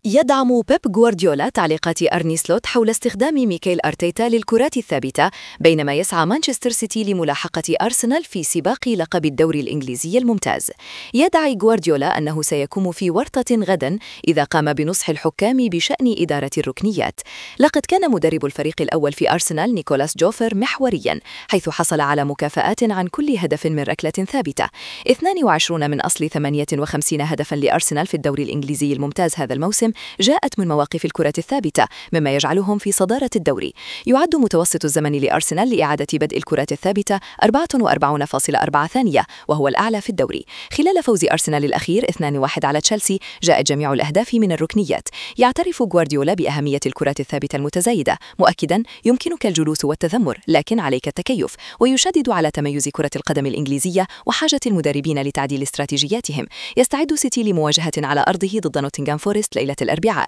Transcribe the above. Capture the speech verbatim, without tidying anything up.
يدعم بيب غوارديولا تعليقات أرني سلوت حول استخدام ميكيل أرتيتا للكرات الثابتة، بينما يسعى مانشستر سيتي لملاحقة أرسنال في سباق لقب الدوري الإنجليزي الممتاز. يدعي غوارديولا أنه سيكون في ورطة غدا إذا قام بنصح الحكام بشأن إدارة الركنيات. لقد كان مدرب الفريق الأول في أرسنال نيكولاس جوفر محورياً، حيث حصل على مكافآت عن كل هدف من ركلة ثابتة، اثنين وعشرين من أصل ثمانية وخمسين هدفاً لأرسنال في الدوري الإنجليزي الممتاز هذا الموسم جاءت من مواقف الكرة الثابتة، مما يجعلهم في صدارة الدوري. يعد متوسط الزمن لأرسنال لإعادة بدء الكرات الثابتة أربعة وأربعين فاصلة أربعة ثانية، وهو الأعلى في الدوري. خلال فوز أرسنال الأخير اثنين واحد على تشيلسي جاءت جميع الأهداف من الركنيات. يعترف غوارديولا بأهمية الكرات الثابتة المتزايدة، مؤكدا يمكنك الجلوس والتذمر لكن عليك التكيف، ويشدد على تميز كرة القدم الإنجليزية وحاجة المدربين لتعديل استراتيجياتهم. يستعد سيتي لمواجهة على أرضه ضد نوتنغهام فورست ليلة الأربعاء.